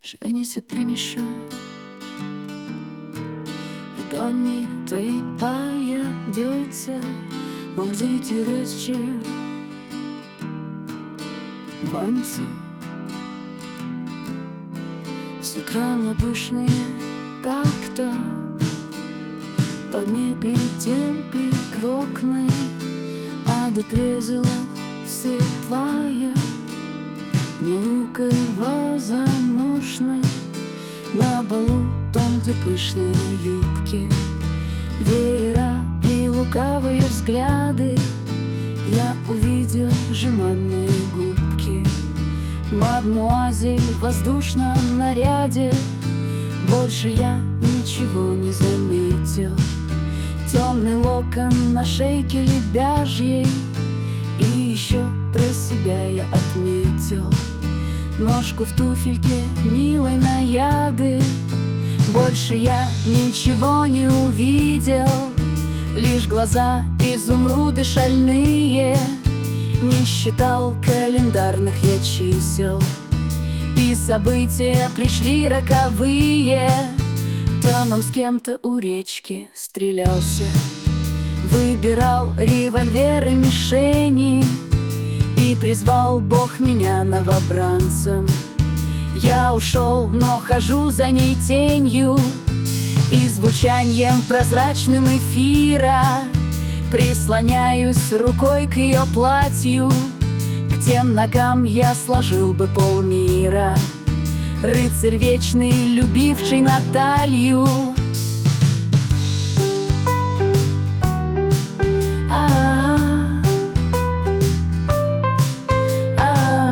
Женися примешай, в доме твоей появится музей речи банцы. С экрана пышные так-то подмигли темпи к окна, а дотрезала светлая мелкой возможной на балу тонкие пышные юбки, веера и лукавые взгляды. Я увидел жеманные губки, мадмуазель в воздушном наряде. Больше я ничего не заметил. Темный локон на шейке лебяжьей, и еще про себя я отметил ножку в туфельке милой наяды. Больше я ничего не увидел, лишь глаза изумруды шальные. Не считал календарных я чисел, и события пришли роковые. Тоном с кем-то у речки стрелялся, выбирал револьверы мишени, и призвал Бог меня новобранцем. Я ушел, но хожу за ней тенью, и звучанием прозрачным эфира прислоняюсь рукой к ее платью. К тем ногам я сложил бы полмира. Рыцарь вечный, любивший Наталью.